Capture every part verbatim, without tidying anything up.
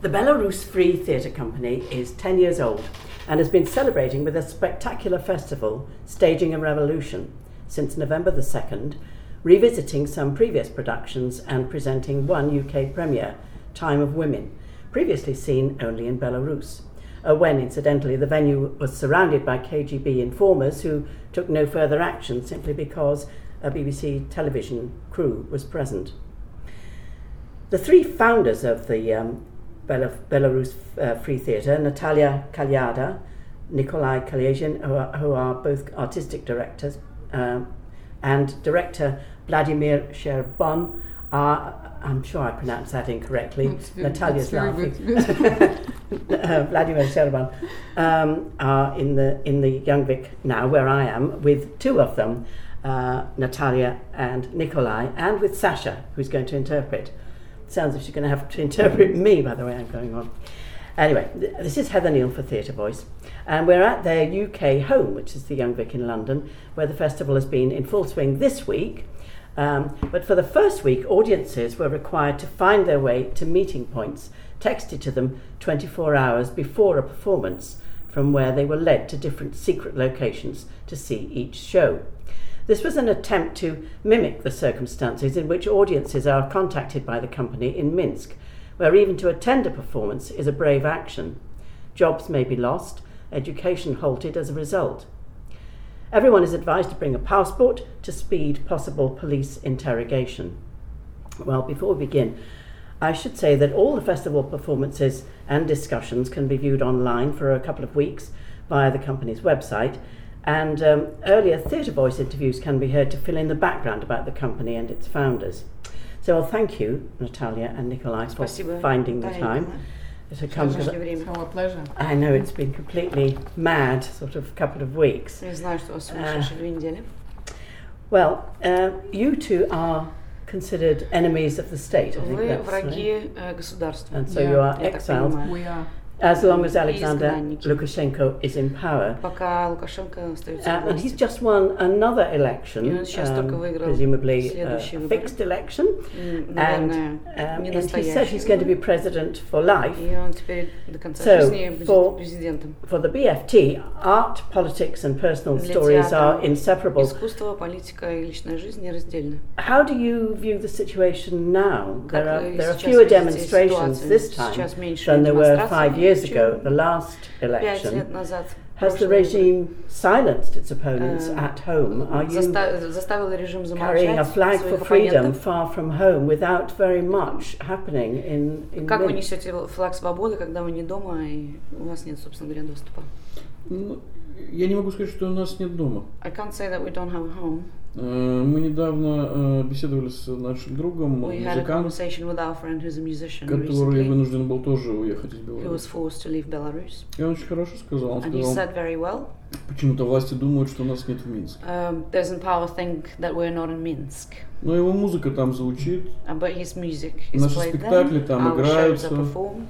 The Belarus Free Theatre Company is ten years old and has been celebrating with a spectacular festival, Staging a Revolution, since November the second, revisiting some previous productions and presenting one U K premiere, Time of Women, previously seen only in Belarus, uh, when, incidentally, the venue was surrounded by K G B informers who took no further action simply because a B B C television crew was present. The three founders of the um, Bel- Belarus uh, Free Theatre, Natalia Kalyada, Nikolai Kalyazin, who are, who are both artistic directors, um, and director Vladimir Sherbon, are, I'm sure I pronounced that incorrectly, Very, Natalia's laughing, uh, Vladimir Sherbon, um, are in the, in the Young Vic now, where I am, with two of them, uh, Natalia and Nikolai, and with Sasha, who's going to interpret. Sounds as if she's going to have to interpret me, by the way I'm going on. Anyway, th- this is Heather Neal for Theatre Voice, and we're at their U K home, which is the Young Vic in London, where the festival has been in full swing this week. Um, but for the first week, audiences were required to find their way to meeting points, texted to them twenty-four hours before a performance, from where they were led to different secret locations to see each show. This was an attempt to mimic the circumstances in which audiences are contacted by the company in Minsk, where even to attend a performance is a brave action. Jobs may be lost, education halted as a result. Everyone is advised to bring a passport to speed possible police interrogation. Well, before we begin, I should say that all the festival performances and discussions can be viewed online for a couple of weeks via the company's website, and um, earlier Theatre Voice interviews can be heard to fill in the background about the company and its founders. So I'll thank you, Natalia and Nikolai, for Спасибо. finding the time to come. To the, It's our pleasure. I know it's been completely mad sort of couple of weeks. Я знаю, что у вас сумасшедшие две недели. Well, uh, you two are considered enemies of the state, I think Вы that's right. враги э, государства. And so Yeah, you are я так exiled понимаю. We are. as long as Alexander Изгнанники. Lukashenko is in power. Пока Лукашенко остается Uh, у and he's власти. just won another election, И он сейчас только um, выиграл presumably uh, следующие a выборы. fixed election, М, and, Наверное, um, не and he said настоящий he's going to be выбор. president for life. И он теперь до конца So, жизни будет for- президентом. For the B F T, art, politics and personal Для stories театра are inseparable. Искусство, политика и личная жизнь нераздельны. How do you view the situation now? Как There are, вы there are сейчас fewer видите demonstrations ситуацию? this time Сейчас меньше than there were демонстраций, five years чем ago, the last Пять election. лет назад. Has the прошлые regime silenced its opponents Э, at home? Are выборы. you Заста- Заставил режим carrying a замолчать flag for своих freedom оппонентов. far from home without very much happening in, in Как вы Minsk? несете флаг свободы, когда вы не дома и у вас нет, собственно говоря, доступа? Ну, я не могу сказать, что у нас нет дома. I can't say that we don't have a home. Э, Мы недавно э, беседовали с нашим другом, We had a музыкантом, conversation with our friend who's a musician который recently, вынужден был тоже уехать из who was Беларуси. forced to leave Belarus. И он очень хорошо сказал. Он And he сказал, said very well, почему-то власти думают, что нас нет в Минске. um, those in power think that we're not in Minsk. Но его музыка там звучит. Uh, but his music is Наши played спектакли there, там our shows играются. are performed,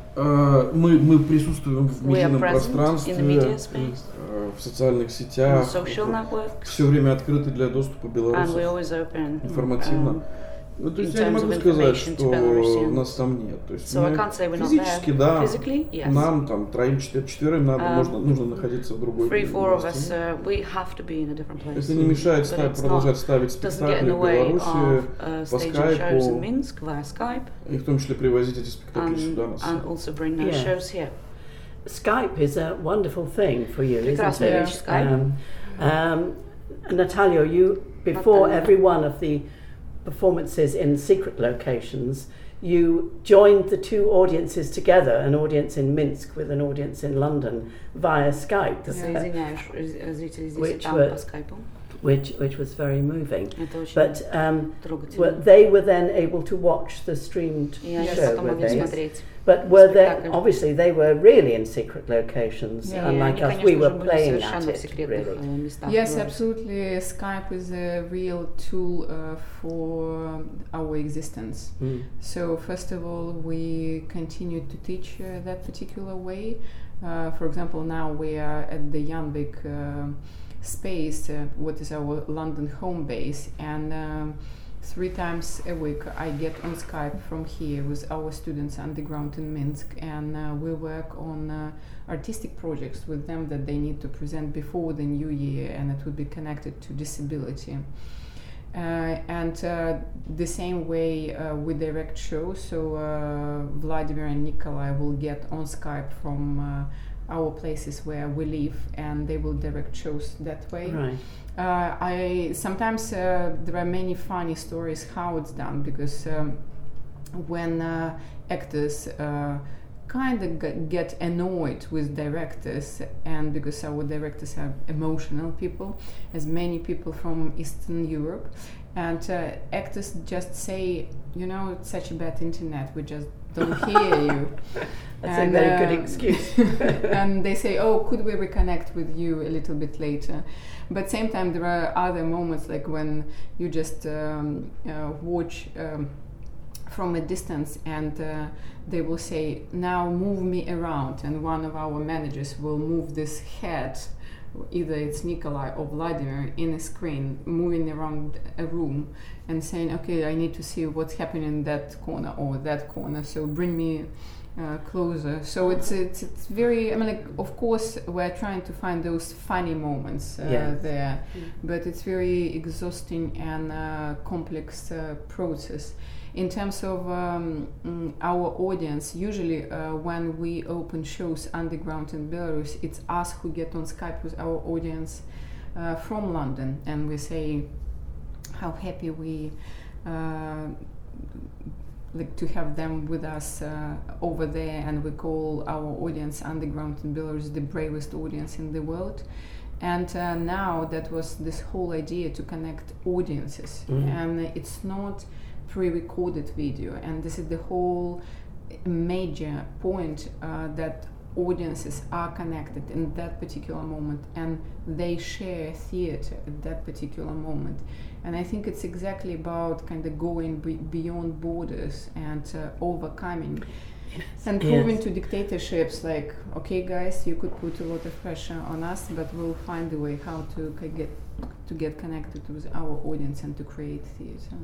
Э, Мы, мы присутствуем в we are медийном present пространстве, in the media space, э, в социальных in сетях. social networks, Все время открыты для доступа and we're белорусов always open. информативно. Um, Ну, то есть in я не terms могу of сказать, information to что Belarusians. нас там нет. То есть so I мы can't say we're not физически, there. да, Physically, yes. нам там троим, четыр- четверым надо, Um, можно, нужно находиться в другой Three, four of us, месте. uh, we have to be in a different place. Это не мешает But ста- it's продолжать not- ставить doesn't get in спектакли the в way Беларуси, of uh, по staging shows in скайпу, Minsk via Skype, и в том числе привозить эти спектакли and, сюда на and сцену. also bring those Yeah. shows here. Skype is a wonderful thing for you, isn't Прекрасная it? вещь, Skype. Um, um, Natalia, you, before Natalia. every one of the performances in secret locations, you joined the two audiences together, an audience in Minsk with an audience in London, via Skype, Ты соединяешь э, зрителей здесь и Which там were- по скайпу. which, which was very moving. Это очень But um, were, трогательно. they were then able to watch the streamed И они show, потом were могли they? смотреть. But were they, спектакль. obviously they were really in secret locations, Yeah, unlike Они, us, конечно we же, were были playing совершенно at в it, секретных really. э, местах. Yes, Беларуси. absolutely. Skype is a real tool uh, for our existence. Mm. So first of all, we continue to teach uh, that particular way. Uh, for example, now we are at the Janvik uh, space, uh, what is our London home base, and um, three times a week I get on Skype from here with our students underground in Minsk, and uh, we work on uh, artistic projects with them that they need to present before the new year, and it would be connected to disability. Uh, and uh, the same way uh, we direct shows, so uh, Vladimir and Nikolai will get on Skype from uh, our places where we live, and they will direct shows that way. Right. Uh, I sometimes uh, there are many funny stories how it's done, because um, when uh, actors uh, kind of g- get annoyed with directors, and because our directors are emotional people, as many people from Eastern Europe, and uh, actors just say, you know, it's such a bad internet, we just don't hear you. That's and, a very uh, good excuse. And they say, oh, could we reconnect with you a little bit later? But same time, there are other moments, like when you just um, uh, watch um, from a distance, and uh, they will say, now move me around, and one of our managers will move this head, either it's Nikolai or Vladimir, in a screen, moving around a room and saying, okay, I need to see what's happening in that corner or that corner, so bring me uh, closer. So it's, it's it's very, I mean, like, of course we're trying to find those funny moments uh, Yes. there, Mm. but it's very exhausting and uh, complex uh, process. In terms of um, mm, our audience, usually uh, when we open shows underground in Belarus, it's us who get on Skype with our audience uh, from London, and we say how happy we uh, like to have them with us uh, over there, and we call our audience underground in Belarus the bravest audience in the world. And uh, now that was this whole idea to connect audiences, Mhm. and it's not pre-recorded video, and this is the whole major point, uh, that audiences are connected in that particular moment, and they share theater at that particular moment. And I think it's exactly about kind of going be- beyond borders and uh, overcoming and proving Yes. to dictatorships, like, okay guys, you could put a lot of pressure on us, but we'll find a way how to c- get to get connected with our audience and to create theater.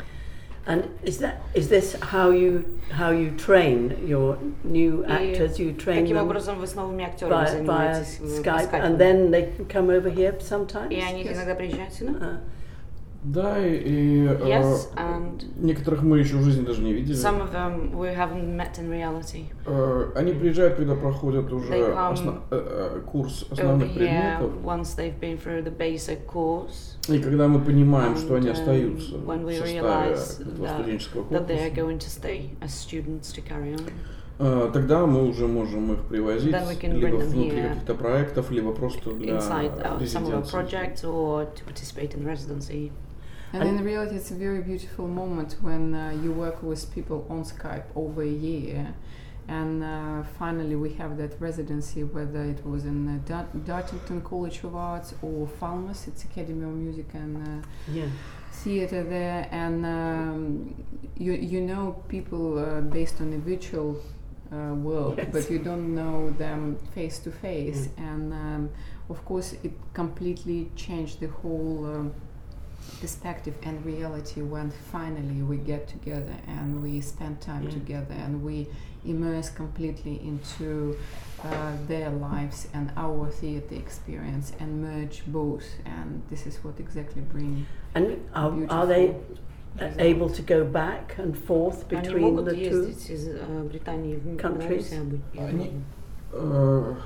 And is that is this how you how you train your new actors? You train Каким them образом вы с новыми актерами via, via занимаетесь э, по Skype, скайпу? and then they can come over here sometimes? И они Yes. иногда приезжают сюда? Uh, Да, и, и, э, Yes, and некоторых мы еще в жизни даже не видели. some of them we haven't met in reality. Э, Они приезжают, когда проходят уже They come осно- э, э, курс Over основных here, предметов. once they've been through the basic course, И когда мы понимаем, And, что они um, остаются when в we составе realize этого that- студенческого that they are корпуса, going to stay as students to carry on. э, тогда мы уже можем их привозить Then we can либо bring them внутри here каких-то проектов, либо просто для Inside uh, some of our резиденции. projects or to participate in residency. And, And- in reality, it's a very beautiful moment when uh, you work with people on Skype over a year, and uh, finally we have that residency, whether it was in uh, Dar- Dartington College of Arts or Falmouth, it's Academy of Music and uh, yeah. theater there, and um, you you know people uh, based on a virtual uh, world, Yes. but you don't know them face to face, and um, of course it completely changed the whole um, perspective and reality when finally we get together and we spend time Yeah. together and we immerse completely into uh, their lives and our theater experience and merge both, and this is what exactly brings And are, are they uh, able to go back and forth Они between могут the two? ездить из э, Британии в countries? Беларусь и обы- и Они- обратно. Э,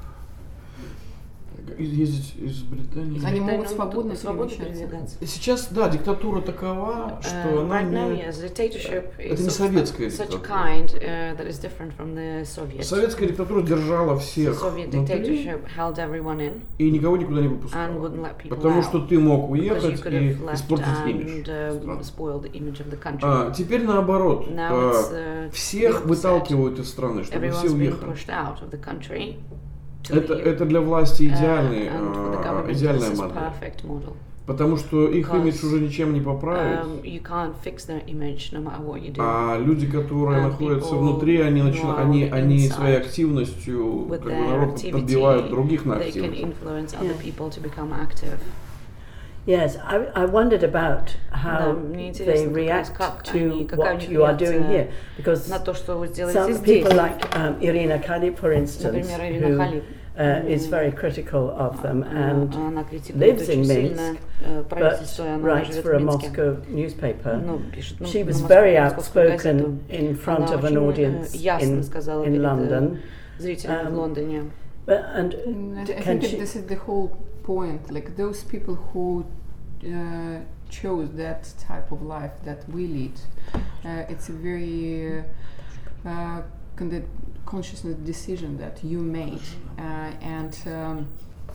Ездить из Британии. Они Британия, могут ну, свободно свободно перемещаться. передвигаться. Сейчас, да, диктатура такова, что Uh, она right now, не... yes, dictatorship Это is не of советская such a диктатура. kind uh, that is different from the Soviet. Советская диктатура держала всех Soviet внутри dictatorship held everyone in и никого никуда не and выпускала. wouldn't let people Потому out что ты мог because you уехать could и have left испортить имидж and uh, страны. spoil the image of the country. А теперь наоборот. Now А, it's uh, всех the opposite. выталкивают из страны, чтобы все Everyone's being уехали. pushed out of the country to Это, leave. это для власти Uh, идеальный, and for the а, government, идеальная this is модель. perfect model. Потому что их Because, имидж уже ничем не поправить. Um, you can't fix their image no matter what you do. А люди, которые And находятся people внутри, они, who начи- are они, они inside своей активностью with как бы their народ activity, подбивают других на they can активность. influence other Yeah. people to become active. Yes, I, I wondered about how Да, мне they интересно, как раз react как они, to какая у what них you are doing реакция here, because на то, что вы сделаете some здесь. people like um, Irina Kalip, for instance, Например, Ирина who Халип, uh, is very critical of them and она критикует lives in очень сильно Minsk, э, but правительство, и она writes живет for a в Минске. Moscow newspaper. Ну, пишет, ну, She на was московскую- very московскую газету. outspoken in front Она of an очень, э, audience ясно in, сказала in перед, э, London. зрителями Um, в Лондоне. But, and Mm, I, d- I can think she, that this is the whole point. Like those people who uh, chose that type of life that we lead, uh, it's a very uh, uh, con- consciousness decision that you made, uh, and um,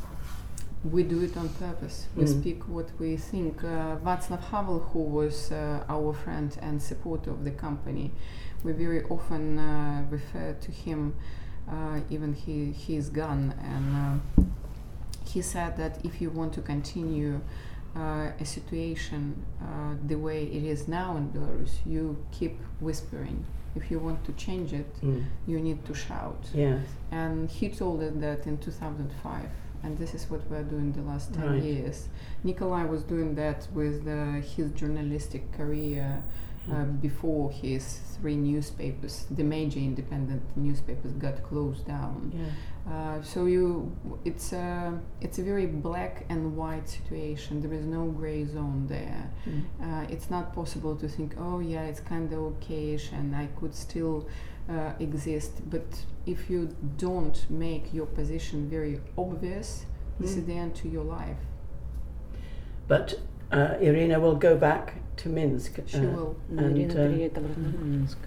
we do it on purpose. We Mm. speak what we think. Uh, Václav Havel, who was uh, our friend and supporter of the company, we very often uh, refer to him. Uh, even he he's gone, and uh, he said that if you want to continue uh, a situation uh, the way it is now in Belarus, you keep whispering. If you want to change it, mm, you need to shout. yes, And he told us that in two thousand five, and this is what we're doing the last ten Right. years. Nikolai was doing that with uh, his journalistic career uh, Mm. before his three newspapers, the major independent newspapers, got closed down. yeah. Uh, so you, it's a it's a very black and white situation. There is no gray zone there. Mm. Uh, it's not possible to think, oh yeah, it's kind of okayish and I could still uh, exist. But if you don't make your position very obvious, this Mm. is the end to your life. But uh, Irina will go back to Minsk. She uh, will. And, Ирина uh, переедет обратно в Минск.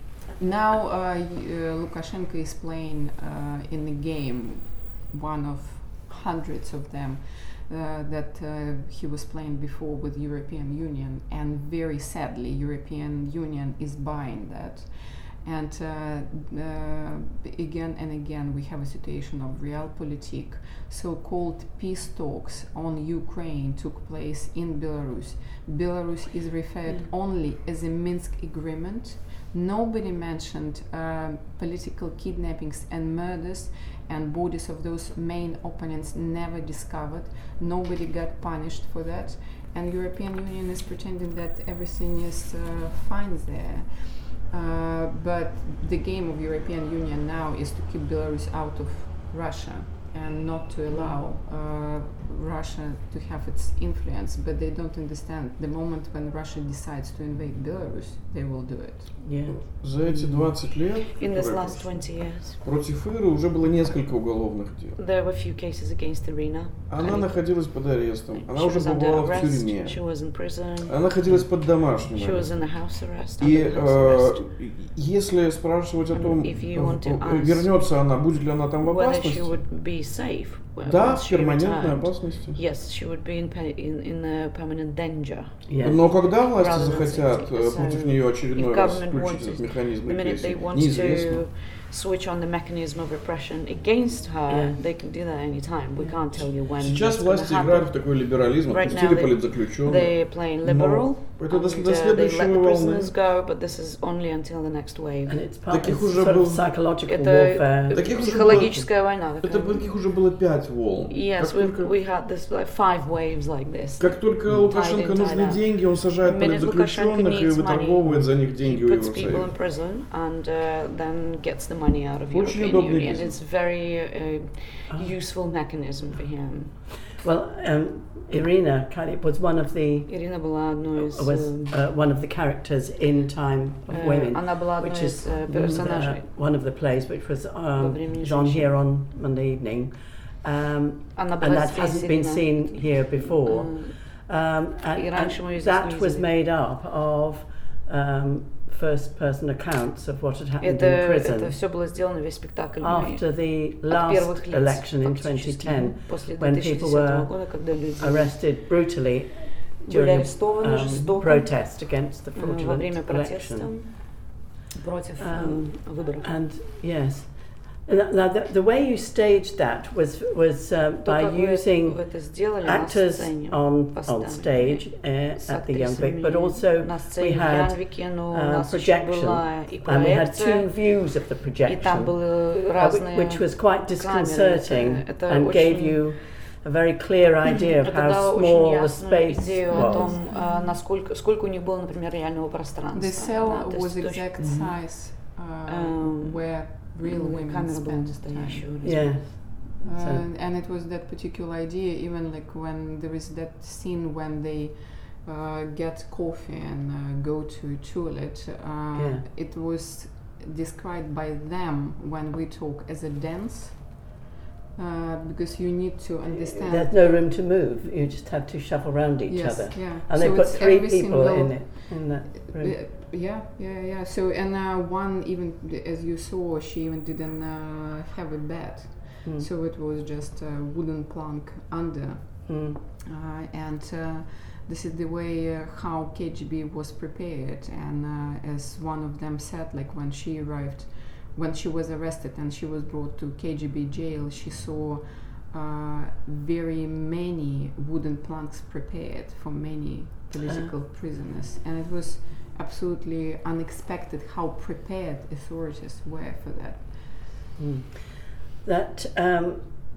Now uh, y- uh, Lukashenko is playing uh, in a game, one of hundreds of them uh, that uh, he was playing before with European Union, and very sadly, European Union is buying that. And uh, uh, again and again, we have a situation of realpolitik. So-called peace talks on Ukraine took place in Belarus. Belarus is referred Mm. only as a Minsk agreement. Nobody mentioned uh, political kidnappings and murders, and bodies of those main opponents never discovered. Nobody got punished for that, and European Union is pretending that everything is uh, fine there. Uh, but the game of European Union now is to keep Belarus out of Russia and not to allow uh, Russia to have its influence. But they don't understand the moment when Russia decides to invade Belarus, they will do it. yeah. За эти двадцать лет In this которые last прошли, twenty years, против Иры уже было несколько уголовных дел. there were a few cases against Irina. Она Халип. находилась под арестом, она She уже was under побывала в arrest, тюрьме, she was in prison, она находилась под домашним she was арестом. in a house arrest, И under house э, arrest. если спрашивать о том, If you want to э, ask вернется она, будет ли она там в Whether опасности, she would be safe w- да, once в she перманентной returned. опасности. Yes, she would be in, pe- in, in a permanent danger. Yes. Но когда власти Rather than захотят safety. э, So, против нее очередной if раз government включить wants этот to- механизм The minute they репрессий, want неизвестно. to switch on the mechanism of repression against her, Yeah. they can do that anytime. We can't tell you when. Сейчас that's gonna власти играют в happen. такой либерализм, Right отпустили now they- политзаключенных. They're playing liberal, Но это до, and до uh, they следующей let the волны. prisoners go, but this is only until the next wave. And it's part Таких it's уже sort был- of psychological Это warfare. Таких уже психологическая война. Это такая. таких уже было пять волн. Yes, Как we только, we had this like five waves like this. как только Tied Лукашенко in, нужны tied out. деньги, он сажает The minute политзаключенных Lukashenko и needs выторговывает за них деньги He у puts people in Евросоюза. prison and uh, then gets the money out of Очень European удобный Union. бизнес. It's very uh, Ah. useful mechanism for him. Well, um, Irina Kalip was one of the Ирина была одной из was uh, uh, one of the characters in Time of э, Women, она была одной which из is uh, uh, персонажей. one of the plays which was Во um, времени is on женщин. here on Monday evening, um, Она and была that здесь hasn't been Ирина. seen here before. Э, Um, and, И раньше мы её and здесь that не was видели. made up of um, first-person accounts of what had happened Это, in это prison все было сделано, весь спектакль мы- after the от last первых лиц, election in фактически, twenty ten, после when две тысячи people десятого were года, когда люди arrested brutally были during арестованы um, жестоко protest against the э, во fraudulent время протеста election. против Um, э, выборов. And yes, now the, the way you staged that was was uh, То, by как вы using это сделали на actors сцене, on on поставлены stage uh, с at the Young актрисами Vic, but also на we сцене в had Янвике, но у uh, нас еще projection, была и and we had two проекция, views of the и там projection, были uh, разные which was quite камеры. disconcerting Это and gave очень you a very clear idea of Это how дало очень small the ясную space идею о том, was. а, насколько, сколько у них было, например, реального пространства. The cell Да, то was есть точно- exact size uh, Um, where real Ну, women камера была spent time. настоящая. Yeah. Uh, So- and it was that particular idea, even like when there is that scene when they uh, get coffee and uh, go to a toilet, uh, Yeah. it was described by them when we talk as a dance, uh, because you need to understand. There's no room to move. You just have to shuffle around each yes, other. yeah. And So they put it's three every people single- in it in that room. Uh, Yeah, yeah, yeah. So and uh, one even, as you saw, she even didn't uh, have a bed. Mm. So it was just a wooden plank under, Mm. uh, and uh, this is the way uh, how K G B was prepared. And uh, as one of them said, like when she arrived, when she was arrested and she was brought to K G B jail, she saw uh, very many wooden planks prepared for many political prisoners, and it was absolutely unexpected how prepared authorities were for that. Mm. That um,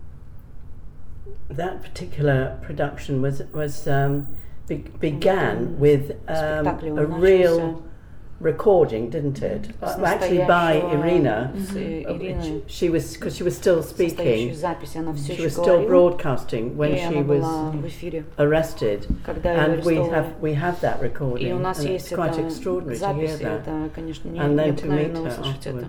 that particular production was was um, be- began with um, Спектакль он a начался real recording, didn't it? с Uh, Actually, by настоящего- Irina. с uh, Ириной. She was because she was still Состоящей speaking. записи, она все She еще was still говорила, broadcasting when и she она была was в эфире, arrested, когда ее and we арестовали. have we have that И recording. у нас And есть it's quite эта extraordinary to hear запись, и that. это, конечно, не- And then to meet необыкновенно her услышать это. afterwards.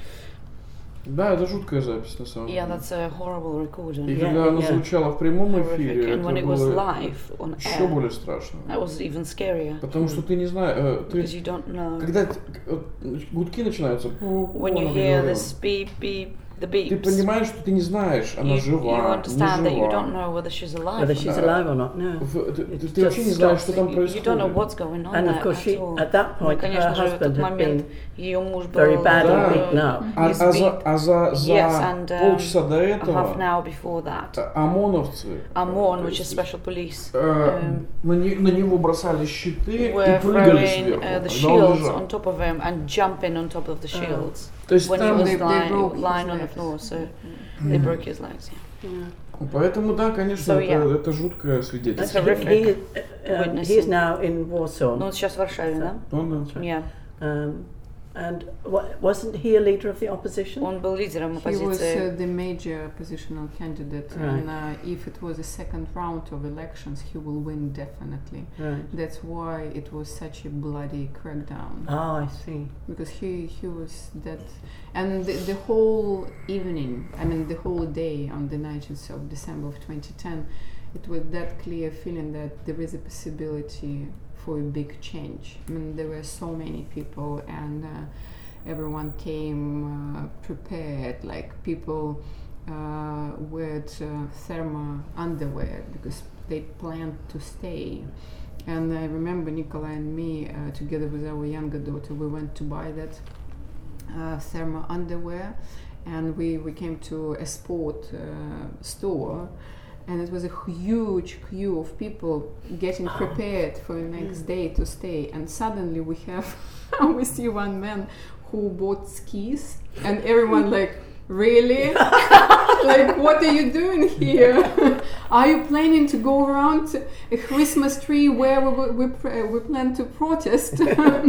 Да, это жуткая запись на самом Yeah, деле. that's a horrible recording. И Yeah, когда она yeah. звучала в прямом Horrific. эфире, And when это it was было live on еще air, более страшно. that was even scarier. Потому что ты не знаешь, э, ты, Because you don't know. когда т- э, гудки начинаются, пу- When you она hear говорила, this beep, beep, the ты beeps, понимаешь, что ты не знаешь, она you, you жива, не understand that you don't жива. know whether she's alive Whether or she's not. alive or not, no. В- ты, It ты- ты вообще just не знаешь, что stops. там You, you don't know происходит. what's going on And there of course, at she all. at that Ну, point her конечно же, в husband тот had момент been ее муж был very badly Да. beaten up. А, а за, избит. а за, за Yes, and, um, полчаса до A half an этого hour before that, э, ОМОНовцы OMON, э, which is special police, э, um, на, не- на него бросали щиты were и прыгали throwing сверху, uh, the когда он shields лежал. on top of him and jumping on top of the shields То есть when he там, was They- they lying, broke his lying on the legs. floor. So they broke his legs. Yeah. поэтому да, конечно, So, это, yeah. это жуткое свидетельство. It's He, horrific he, um, witnessing. he is now in Warsaw. Ну, он сейчас в Варшаве, да? Он, да. Yeah. Um, and wa- wasn't he a leader of the opposition? Он был лидером He was оппозиции. uh, the major oppositional candidate, Right. and uh, if it was a second round of elections, he will win definitely. Right. That's why it was such a bloody crackdown, Ah, I see. because he he was that, and the, the whole evening, I mean the whole day on the nineteenth of December of twenty ten, it was that clear feeling that there is a possibility for a big change. I mean there were so many people, and uh, everyone came uh, prepared, like people uh, with uh, thermal underwear because they planned to stay. And I remember Nikolai and me, uh, together with our younger daughter, we went to buy that uh, thermal underwear, and we, we came to a sport uh, store, and it was a huge queue of people getting prepared for the next day to stay. And suddenly we have we see one man who bought skis, and everyone like, really? Like, what are you doing here? Are you planning to go around a Christmas tree where we we, we, we plan to protest?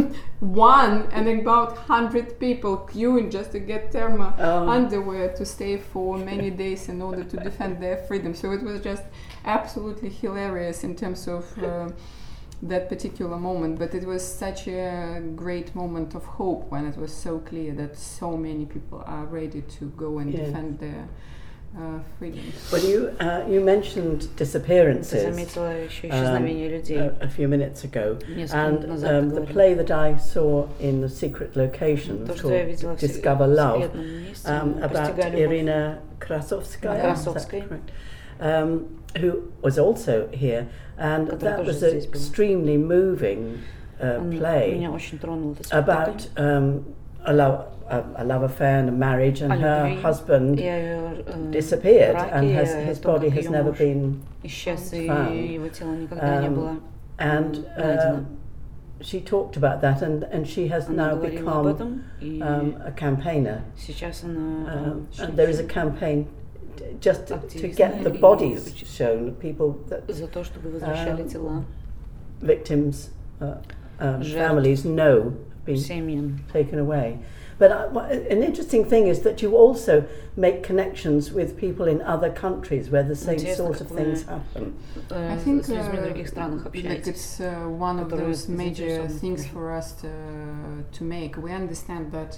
One and about hundred people queuing just to get thermal Oh. underwear to stay for many days in order to defend their freedom. So it was just absolutely hilarious in terms of uh, that particular moment. But it was such a great moment of hope when it was so clear that so many people are ready to go and Yeah. defend their uh, freedoms. Well, you uh, you mentioned Ты disappearances заметила еще um, исчезновение людей. a, a few minutes ago, Несколько минут and назад um, ты the говорила. play that I saw in the secret location То, что я called видела в се- Discover в Love, секретном месте, um, about «Постигая любовь». Irina Krasovskaya, is that Krasovskaya. correct? Um, who was also here, and Которая that тоже was an здесь была. extremely moving uh, Он- play Меня очень тронул этот спектакль. about um, a, love, a, a love affair and a marriage, and О her любви. husband И ее, э, disappeared, браке, and has, о his том, body как has её never муж been исчез, и found. его тело никогда не Um, было. and найдено. uh, she talked about that, and, and she has Она now говорила об become этом, и um, a campaigner. сейчас она... Um, э, and there is a campaign just to, to Активисты get the и bodies очень- shown, people that За то, чтобы возвращали Um, тела victims' uh, um, Жертв. families know have been семьям. taken away. But uh, wha- an interesting thing is that you also make connections with people in other countries where the same Интересно, sort of как things вы, happen. э, I think с людьми в uh, других странах like общаетесь. it's uh, one of которые those major заинтересованы. things for us to, to make. We understand that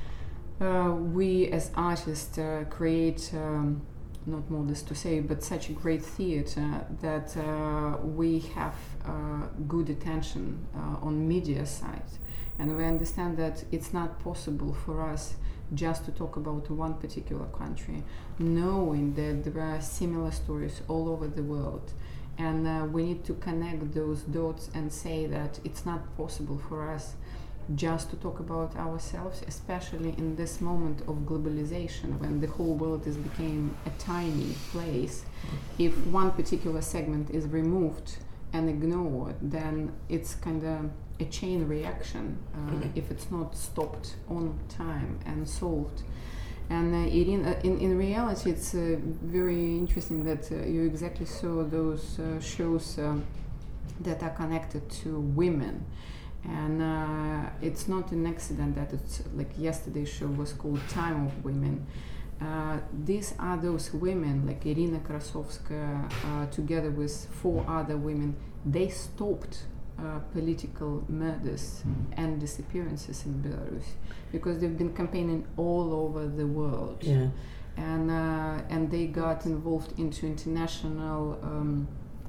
uh, we as artists uh, create, um, not modest to say, but such a great theater that uh, we have uh, good attention uh, on media side. And we understand that it's not possible for us just to talk about one particular country, knowing that there are similar stories all over the world. And uh, we need to connect those dots and say that it's not possible for us just to talk about ourselves, especially in this moment of globalization when the whole world is became a tiny place. If one particular segment is removed and ignored, then it's kind of a chain reaction uh, if it's not stopped on time and solved. And uh, Irina, in, in reality, it's uh, very interesting that uh, you exactly saw those uh, shows um, that are connected to women. And uh, it's not an accident that it's like yesterday's show was called Time of Women. Uh, these are those women, like Irina Krasovskaya, uh, together with four other women. They stopped uh, political murders and disappearances in Belarus because they've been campaigning all over the world. Yeah. And uh, and they got involved into international um,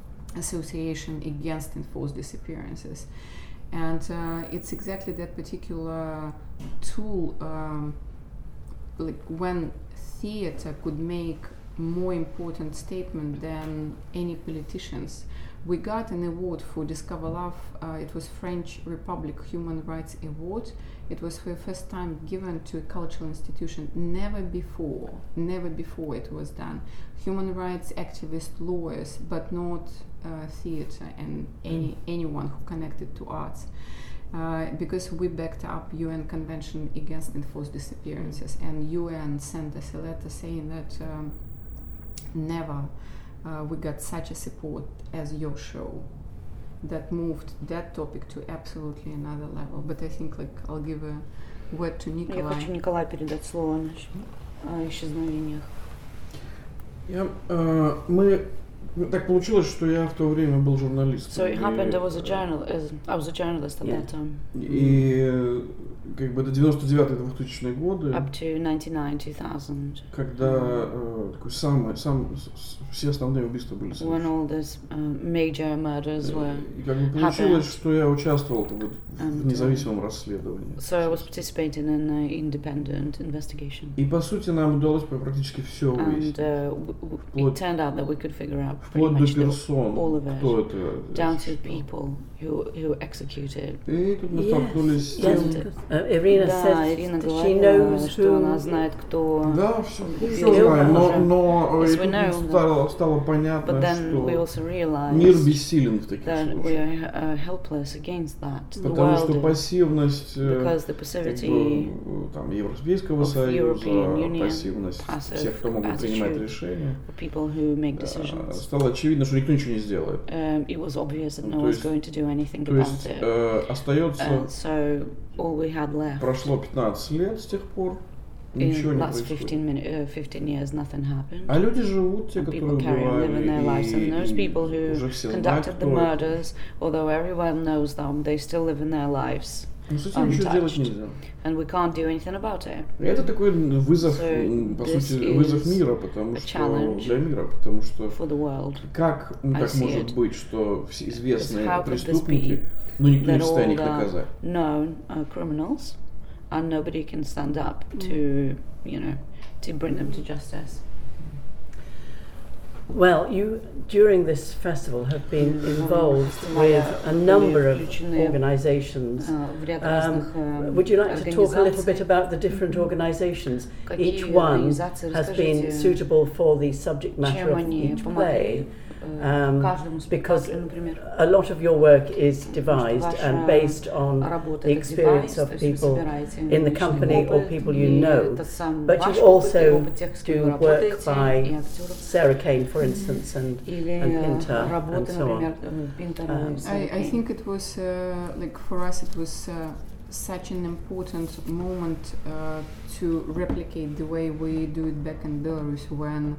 association against enforced disappearances. And uh, it's exactly that particular tool, um, like when theater could make more important statement than any politicians. We got an award for Discover Love. Uh, it was French Republic Human Rights Award. It was for the first time given to a cultural institution. Never before, never before it was done. Human rights activists, lawyers, but not uh, theater and any anyone who connected to arts. Uh, because we backed up U N Convention Against Enforced Disappearances, and U N sent us a letter saying that um, never uh, we got such a support as your show that moved that topic to absolutely another level. But I think like I'll give a word to Я Nikolai. хочу Николаю передать слово насчет о исчезновениях. Я, э, мы так получилось, что я в то время был журналистом. So it happened, И, I was a journal, as- I was a journalist at Yeah. that time, И как бы до девяносто девятые двухтысячные годы, up to ninety-nine, two thousand, когда э, такой самый, сам, с- с- все основные убийства были when совершены. all these uh, major murders were. И как бы получилось, что я участвовал вот в And, независимом расследовании. So I was participating in an independent investigation. И по сути нам удалось практически все And выяснить. uh, w- w- Вплоть- it turned out that we could figure out pretty Вплоть до much the, персон, all of it, кто это down to осуществил. people who, who executed. И тут мы Yes, столкнулись с yes. тем, Uh, Irina Да, said Ирина that she говорила, knows что она who. знает, кто. да, все, Убил все знаем, но, уже. но Yes, и we тут know, стало, стало понятно, But then we что also realized мир бессилен в таких that we случаях. are uh, helpless against that. The Потому world что is, пассивность э, because the как passivity бы, там, Европейского of Союза, European Union, пассивность passive всех, кто могут принимать attitude решения, for people who make э, decisions, стало очевидно, что никто ничего не сделает. um, it was obvious that Ну, no то one's есть- going to do anything То есть about it. э, остается, And so all we had left прошло пятнадцать лет с тех пор, ничего in не last происходит. fifteen, min- uh, fifteen years, nothing happened. А люди живут, те, And которые people carry on living their lives, and those убивали, people и who уже все знают, conducted the кто это. murders, although everyone knows them, they still live in their lives, Но с этим ничего делать untouched. нельзя. and we can't do anything about it. И это такой вызов, So м, по this сути, вызов is мира, потому a что challenge для мира, потому что For the world, как ну, I так see может it. быть, что все известные How could this преступники, be но никто не that в состоянии all их the наказать? known uh, criminals, and nobody can stand up to, you know, to bring them to justice. Well, you during this festival have been Мгм. involved Фестиваля with a number of включены, organisations. э, в ряд Um, разных э, would you like to talk a little bit организаций. about the different organisations? Какие Each one организации, has been расскажите, suitable for the subject matter чем of они each помогли play. э, Um, каждому because спектаклю, например. a lot of your work is devised Ваша and based on работа the это experience девайс, of то есть вы people собираете in the личный company or опыт, people you и know. это сам But ваш you опыт, и also опыт тех, с кем do вы work работаете, by и актеров. Sarah Kane, for instance, and, Или and Pinter, and работы, so например, on. Пинтера Um, и Сары I, I Кейн. think it was uh, like for us it was uh, such an important moment uh, to replicate the way we do it back in Belarus when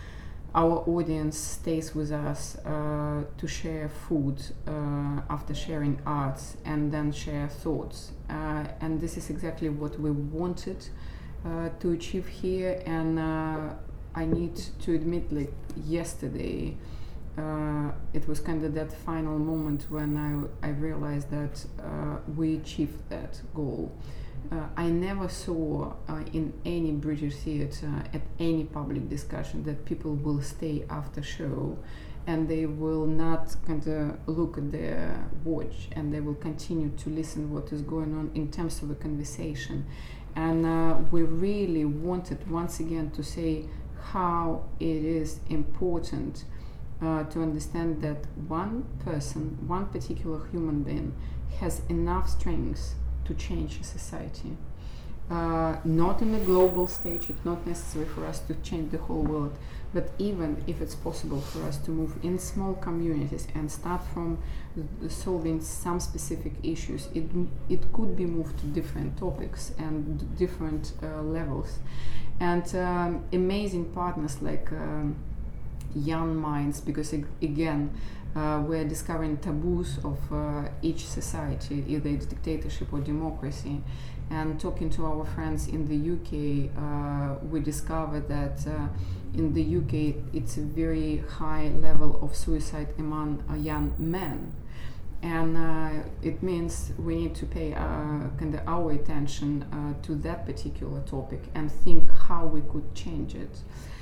our audience stays with us uh, to share food uh, after sharing arts and then share thoughts. Uh, and this is exactly what we wanted uh, to achieve here. And uh, I need to admit, like yesterday, uh, it was kind of that final moment when I, I realized that uh, we achieved that goal. Uh, I never saw uh, in any British theatre at any public discussion that people will stay after show and they will not kind of look at their watch and they will continue to listen what is going on in terms of a conversation. And uh, we really wanted once again to say how it is important uh, to understand that one person, one particular human being has enough strength to change a society. Uh, not in a global stage, it's not necessary for us to change the whole world, but even if it's possible for us to move in small communities and start from uh, solving some specific issues, it, it could be moved to different topics and d- different uh, levels. And um, amazing partners like um, Young Minds, because ag- again, Uh, we're discovering taboos of uh, each society, either it's dictatorship or democracy. And talking to our friends in the U K, uh, we discovered that uh, in the U K it's a very high level of suicide among uh, young men. And uh, it means we need to pay uh, kind of our attention uh, to that particular topic and think how we could change it.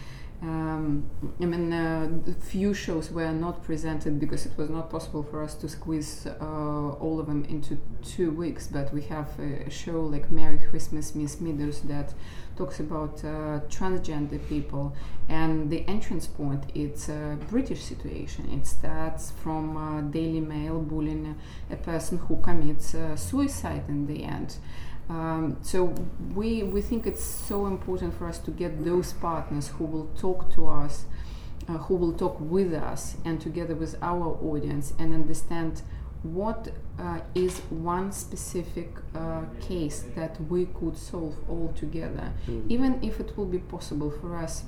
Um, I mean, uh, the few shows were not presented because it was not possible for us to squeeze uh, all of them into two weeks. But we have a, a show like Merry Christmas, Miss Smithers that talks about uh, transgender people, and the entrance point it's a British situation. It starts from uh, Daily Mail bullying a person who commits uh, suicide in the end. Um, so we we think it's so important for us to get those partners who will talk to us, uh, who will talk with us and together with our audience and understand what uh, is one specific uh, case that we could solve all together, mm. even if it will be possible for us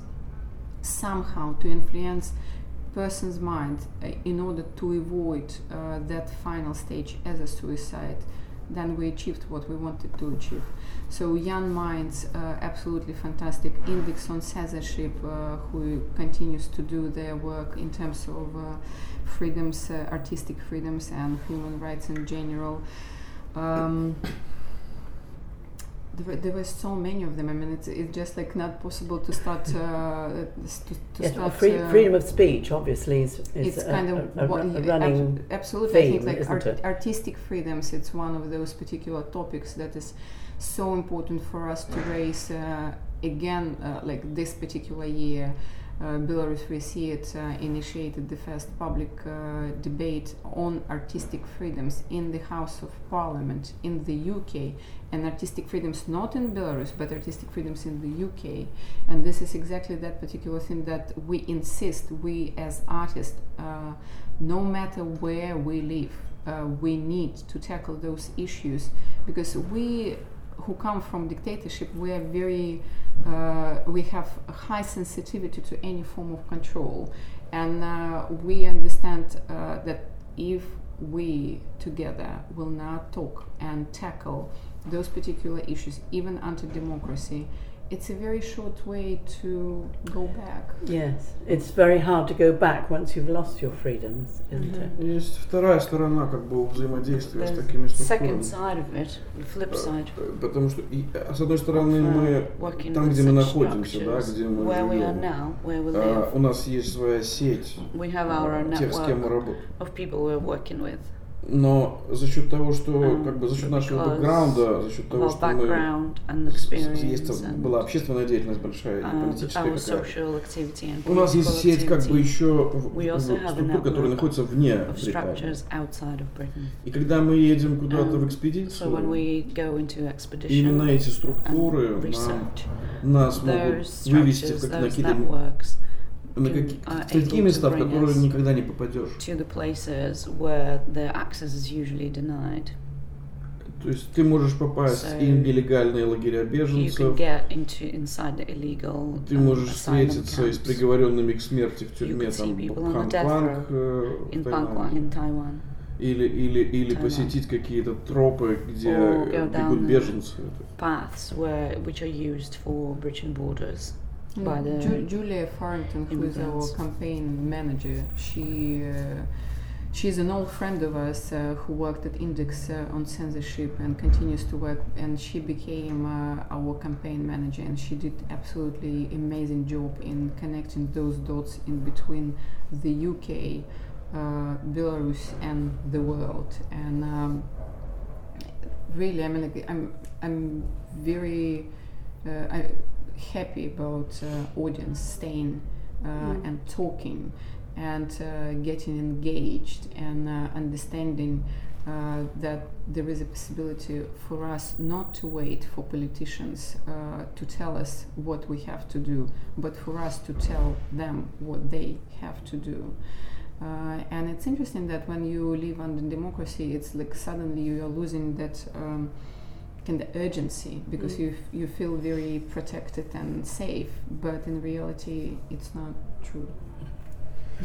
somehow to influence person's mind uh, in order to avoid uh, that final stage as a suicide. Then we achieved what we wanted to achieve. So Young Minds, uh, absolutely fantastic. Index on Censorship, uh, who continues to do their work in terms of uh, freedoms, uh, artistic freedoms and human rights in general. Um, There were, there were so many of them. I mean, it's, it's just like not possible to start uh, to, to yes, start. Free, uh, freedom of speech, obviously, is, is it's a, kind of a, a, what, a running ab- absolutely. theme, I think like isn't art, it? artistic freedoms. It's one of those particular topics that is so important for us to raise uh, again. Uh, like this particular year, uh, Belarus Free Theatre initiated the first public uh, debate on artistic freedoms in the House of Parliament in the U K. And artistic freedoms not in Belarus, but artistic freedoms in the U K. And this is exactly that particular thing that we insist, we as artists, uh, no matter where we live, uh, we need to tackle those issues, because we who come from dictatorship, we are very, uh, we have a high sensitivity to any form of control. And uh, we understand uh, that if we together will not talk and tackle those particular issues, even anti-democracy, it's a very short way to go back. Yes, it's very hard to go back once you've lost your freedoms, isn't it? Есть вторая сторона как бы взаимодействия с The такими second структурами. side of it, the flip side, Э, Потому что и, а, с одной стороны of, мы uh, working там, with где мы such находимся, да, structures, где мы where we are живем, now, where we а, live, у нас есть своя сеть we have our own тех, с кем мы network работаем. of people we're working with. Но за счет того, что Um, как бы за счет нашего because бэкграунда, за счет Of того, our что мы background and с- с- experience есть and была общественная деятельность большая и uh, политическая our какая-то. social activity and У нас есть political сеть как бы activity еще в- We also в- have a структур, которые network находятся вне of Британии. structures outside of Britain. И когда мы едем куда-то в Um, экспедицию, So when we go into именно expedition эти структуры and нам, research, нас могут those вывести structures, в, как, на those какие-то networks на can- какие- are в такие able места, to в bring которые us никогда не попадешь. to the places where the access is usually denied. То есть ты можешь попасть So и в нелегальные лагеря You can беженцев, get into inside the illegal ты um, можешь asylum встретиться и с camps приговоренными к смерти в тюрьме can see там people в on the death Хан-Кванг, э, в in Bangkok, Таиланде. in Taiwan. Или, или, или Taiwan. посетить какие-то тропы, где Or go бегут down беженцы. Paths where which are used for bridging borders by Mm. the Ju- Julia Farrington, who is our immigrants. campaign manager, she uh, she's an old friend of ours uh, who worked at Index uh, on censorship and continues to work. And she became uh, our campaign manager, and she did absolutely amazing job in connecting those dots in between the U K, uh, Belarus, and the world. And um, really, I mean, like, I'm I'm very uh, I, happy about uh, audience staying uh, Mm. and talking and uh, getting engaged and uh, understanding uh, that there is a possibility for us not to wait for politicians uh, to tell us what we have to do, but for us to tell them what they have to do. Uh, and it's interesting that when you live under democracy, it's like suddenly you are losing that um, kind of urgency because Mm. you f- you feel very protected and safe, but in reality, it's not true.